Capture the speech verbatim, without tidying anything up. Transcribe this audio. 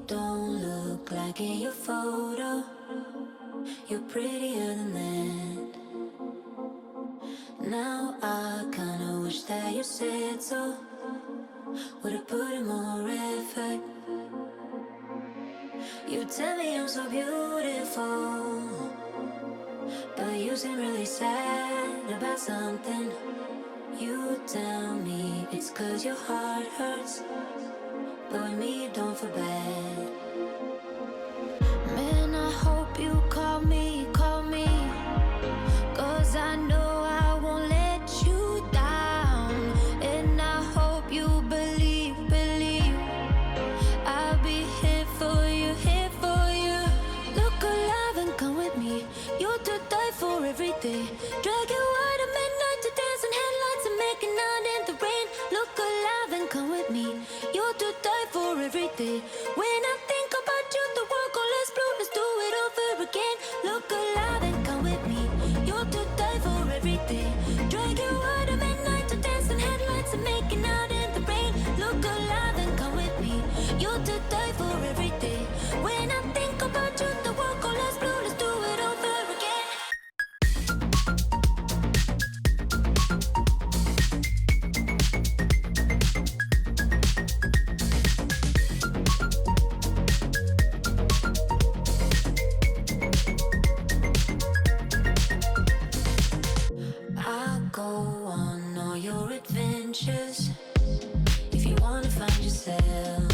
don't look like in your photo. You're prettier than that. Now I kinda wish that you said so. Would've put in more effort. You tell me I'm so beautiful, but you seem really sad about something. You tell me it's 'cause your heart hurts, but with me you don't feel bad. Man, I hope you call me, call me, 'cause I know I won't let you down. And I hope you believe, believe I'll be here for you, here for you. Look alive and come with me. You're to die for every day. Drag you out at midnight to dance in headlights and making out in the rain. Look alive and come with me. You're to die for every day. When I think about you, the world goes less blue. Let's do it over again. Look alive and come with me. You're to die for every day. Drag you out at midnight to dance in headlights and making out in the rain. Look alive and come with me. You're to die for every day. When I think about you, the world goes less blue. Let's do it over again. I'll go on all your adventures if you wanna find yourself.